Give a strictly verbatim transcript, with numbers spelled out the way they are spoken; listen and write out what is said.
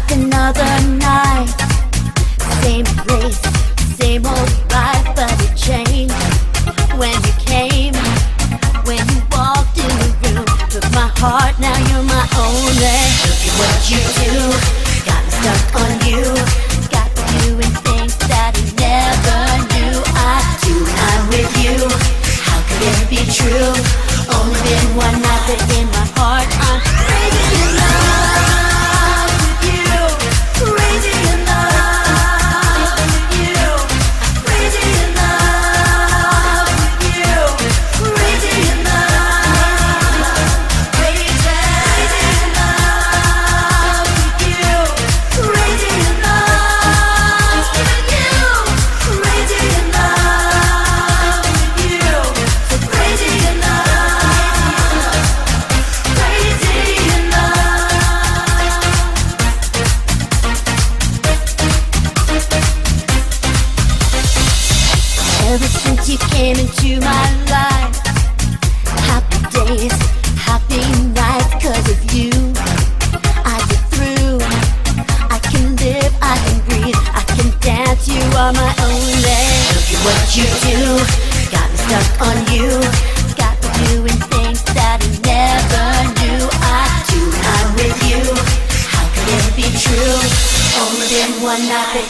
like another night. Same place, same old life, but it changed when you came, when you walked in the room. Took my heart, now you're my only. Look at what you do, got me stuck on you. Got me doing things that I never knew I do. I'm with you, how could it be true? Only been one night, but in my heart I'm crazy in love with you. Crazy in love with you. Crazy in love with you. Crazy in love. Crazy in love with you. Crazy in love with you. Crazy in love with you. So crazy in love. Ever since you came into my life, happy days, happy nights, 'cause of you I get through. I can live, I can breathe, I can dance, you are my only. Look at what you do, got me stuck on you. Got me doing things that I never knew I do. I'm with you, how could it be true? Only been one night, but